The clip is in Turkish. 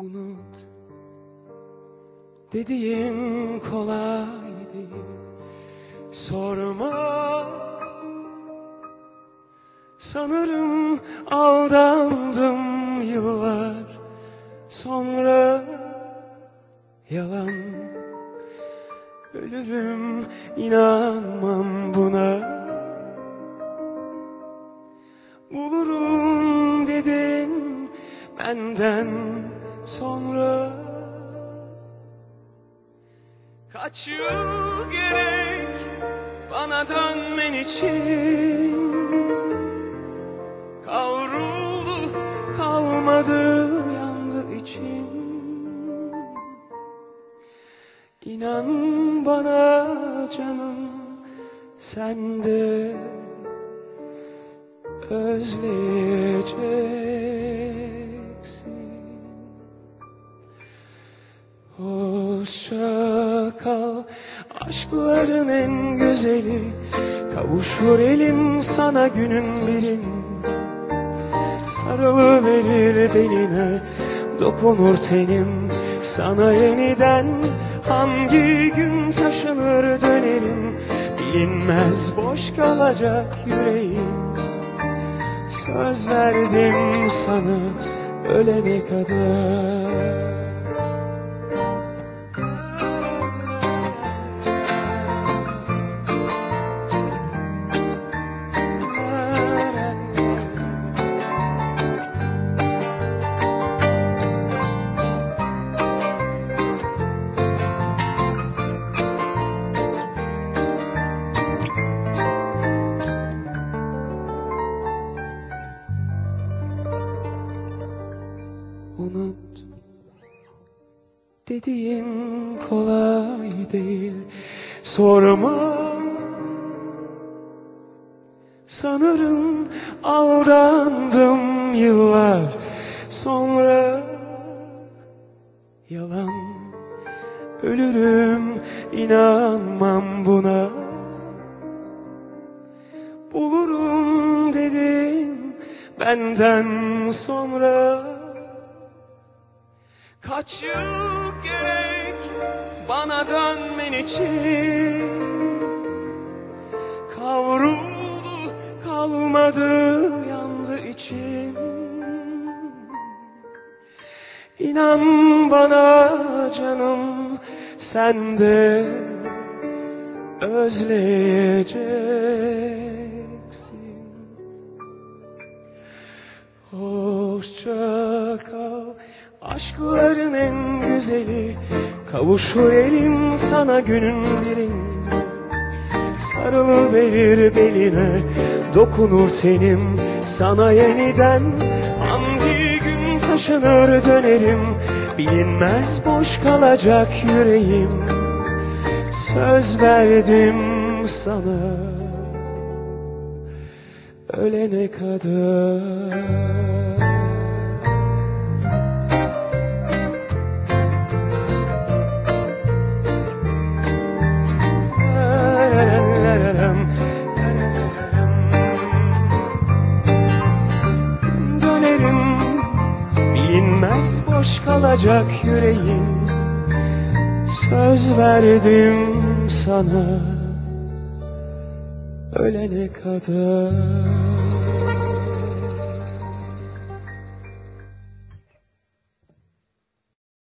Unut dediğin kolay değil. Sorma, sanırım aldandım yıllar sonra. Yalan, ölürüm, inanmam buna. Bulurum dedin benden sonra. Kaç yıl gerek bana dönmen için? Kavruldu, kalmadı, yandı için. İnan bana canım, sen de özleyeceksin. Hoşça kal, aşkların en güzeli. Kavuşur elim sana günün birinde. Sarılıverir beline, dokunur tenim sana yeniden. Hangi gün taşınır dönerim, bilinmez boş kalacak yüreğim. Söz verdim sana ölene kadar. Unut dediğin kolay değil. Sorma, sanırım aldandım yıllar sonra. Yalan, ölürüm, inanmam buna. Bulurum dedin benden sonra. Kaç yıl gerek bana dönmen için? Kavruldu, kalmadı, yandı için. İnan bana canım, sen de özleyeceksin. Hoşça kal, aşkların en güzeli. Kavuşur elim sana günün birinde. Sarılıverir beline, dokunur tenim sana yeniden. Hangi gün taşınır dönerim, bilinmez boş kalacak yüreğim. Söz verdim sana ölene kadar. Dönerim, bilinmez boş kalacak yüreğim. Söz verdim sana ölene kadar.